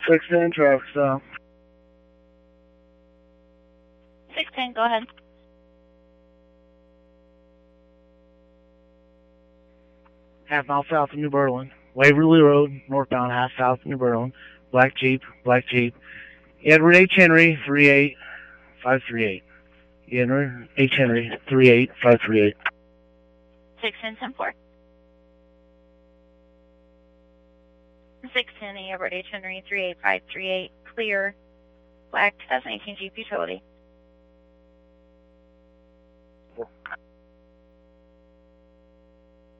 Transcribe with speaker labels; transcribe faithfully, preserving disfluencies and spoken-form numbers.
Speaker 1: six ten, traffic stop.
Speaker 2: six ten, go ahead.
Speaker 1: Half mile south of New Berlin. Waverly Road, northbound, half south of New Berlin. Black Jeep, black Jeep. Edward H. Henry, three eight five three eight. Edward H. Henry, three eight five three eight.
Speaker 2: six ten, ten four. six ten, Edward H. Henry, three eight five three eight. Clear. Black twenty eighteen Jeep Utility.